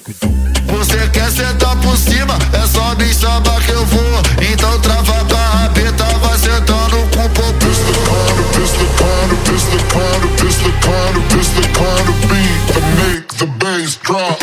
Você quer sentar por cima, é só me chamar que eu vou. Então trava a rabeta, vai sentando com o popô. This the kind of beat that make the bass drop.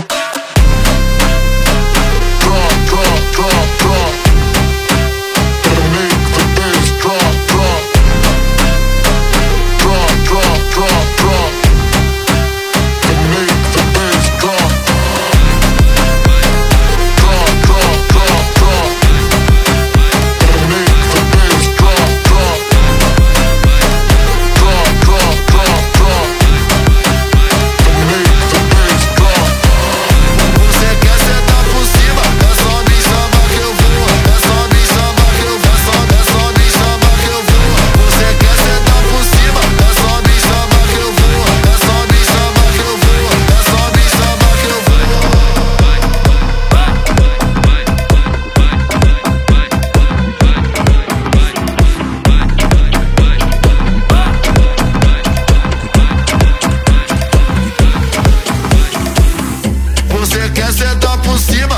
Você quer sentar por cima,